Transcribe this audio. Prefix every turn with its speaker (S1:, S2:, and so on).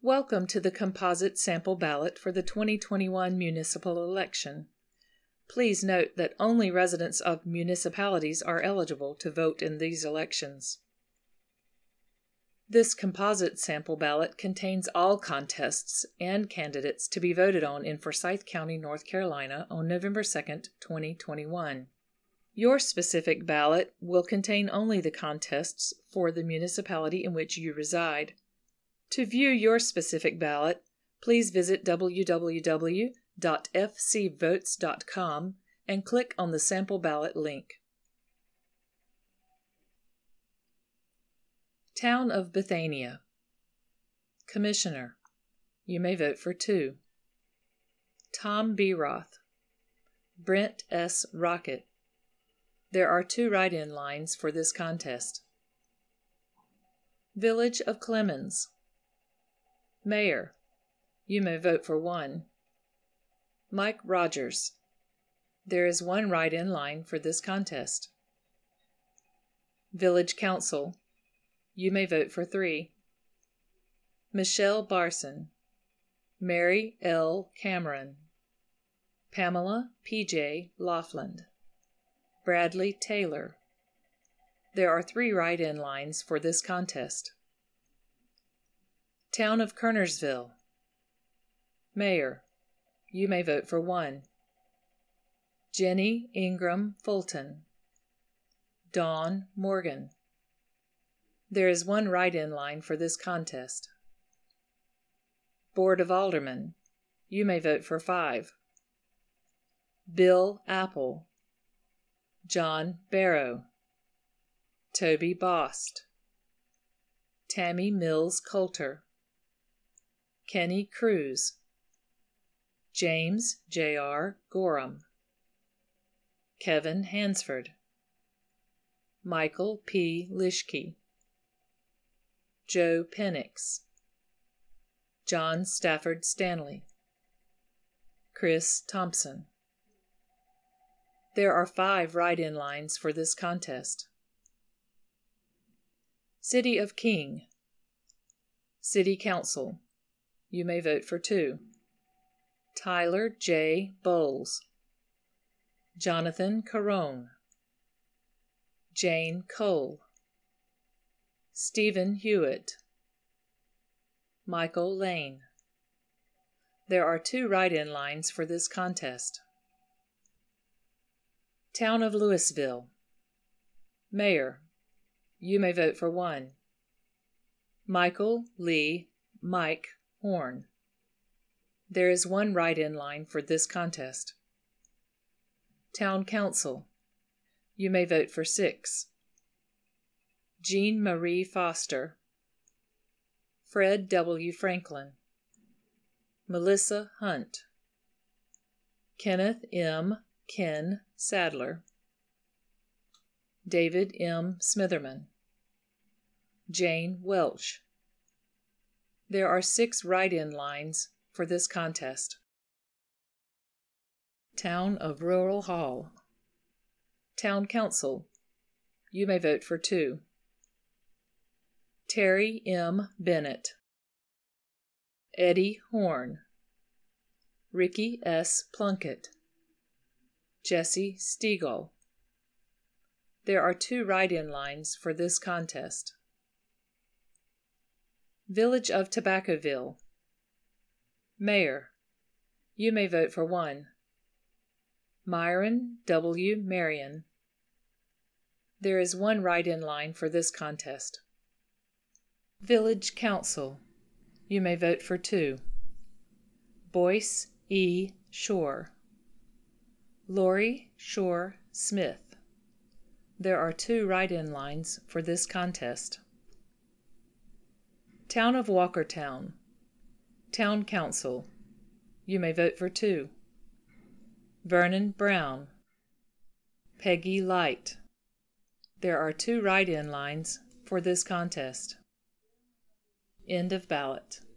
S1: Welcome to the composite sample ballot for the 2021 municipal election. Please note that only residents of municipalities are eligible to vote in these elections. This composite sample ballot contains all contests and candidates to be voted on in Forsyth County, North Carolina on November 2, 2021. Your specific ballot will contain only the contests for the municipality in which you reside. To view your specific ballot, please visit www.fcvotes.com and click on the sample ballot link. Town of Bethania. Commissioner. You may vote for 2. Tom B. Roth. Brent S. Rocket. There are 2 write-in lines for this contest. Village of Clemens. Mayor. You may vote for 1. Mike Rogers. There is 1 write-in line for this contest. Village Council. You may vote for 3. Michelle Barson. Mary L. Cameron. Pamela P.J. Laughlin. Bradley Taylor. There are 3 write-in lines for this contest. Town of Kernersville. Mayor. You may vote for 1. Jenny Ingram Fulton. Dawn Morgan. There is 1 write-in line for this contest. Board of Aldermen. You may vote for 5. Bill Apple. John Barrow. Toby Bost. Tammy Mills Coulter. Kenny Cruz. James J.R. Gorham. Kevin Hansford. Michael P. Lischke. Joe Penix. John Stafford Stanley. Chris Thompson. There are 5 write-in lines for this contest. City of King. City Council. You may vote for 2. Tyler J. Bowles. Jonathan Carone. Jane Cole. Stephen Hewitt. Michael Lane. There are 2 write-in lines for this contest. Town of Louisville. Mayor. You may vote for 1. Michael Lee Mike Horn. There is 1 write-in line for this contest. Town Council. You may vote for 6. Jean Marie Foster. Fred W. Franklin. Melissa Hunt. Kenneth M. Ken Sadler. David M. Smitherman. Jane Welch. There are 6 write-in lines for this contest. Town of Rural Hall. Town Council. You may vote for 2. Terry M. Bennett. Eddie Horn. Ricky S. Plunkett. Jesse Stegall. There are 2 write-in lines for this contest. Village of Tobaccoville. Mayor. You may vote for 1. Myron W. Marion. There is 1 write-in line for this contest. Village Council. You may vote for 2. Boyce E. Shore. Lori Shore Smith. There are 2 write-in lines for this contest. Town of Walkertown. Town Council. You may vote for 2. Vernon Brown. Peggy Light. There are 2 write-in lines for this contest. End of ballot.